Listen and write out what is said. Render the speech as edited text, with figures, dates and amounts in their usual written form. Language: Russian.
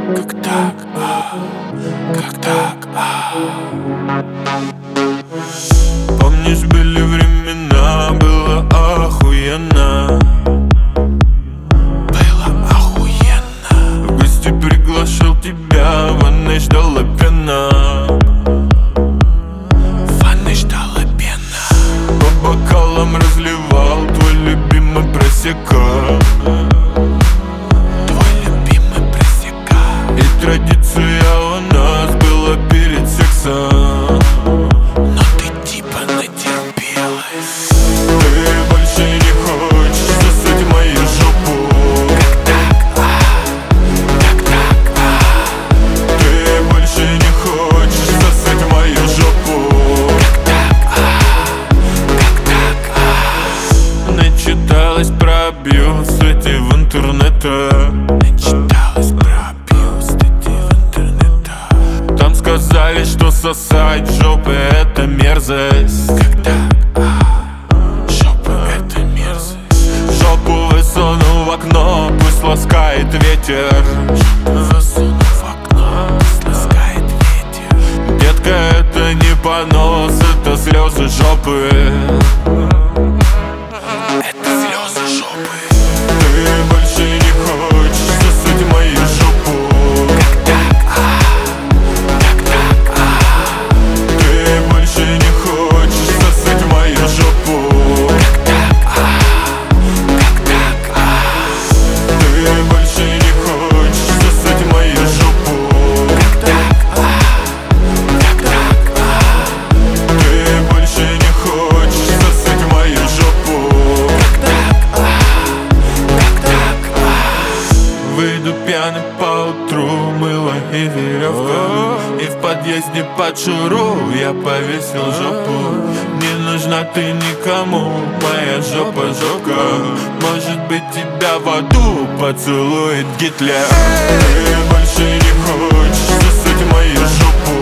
Как так, как так, Помнишь, были времена, было охуенно. Было охуенно. В гости приглашал тебя, в ванной ждала пена. В ванной ждала пена. По бокалам разливал твой любимый просека. Традиция у нас была перед сексом, но ты типа натерпелась. Ты больше не хочешь сосать мою жопу. Как так, Ты больше не хочешь сосать мою жопу. Как так, Начиталась про абьюз эти в интернете. Сказали, что сосать жопы это мерзость. Как так, Жопа это мерзость. Жопу высуну в окно, пусть ласкает ветер. Жопу высуну в окно, пусть ласкает ветер. Детка, это не понос, это слезы жопы. Это слезы жопы. Ты больше не хочешь сосать мою жопу. Выйду пьяный поутру, мыло и веревка. И в подъезде под шуру я повесил жопу. Не нужна ты никому, моя жопа жопка. Может быть, тебя в аду поцелует Гитлер. Ты больше не хочешь сосать мою жопу.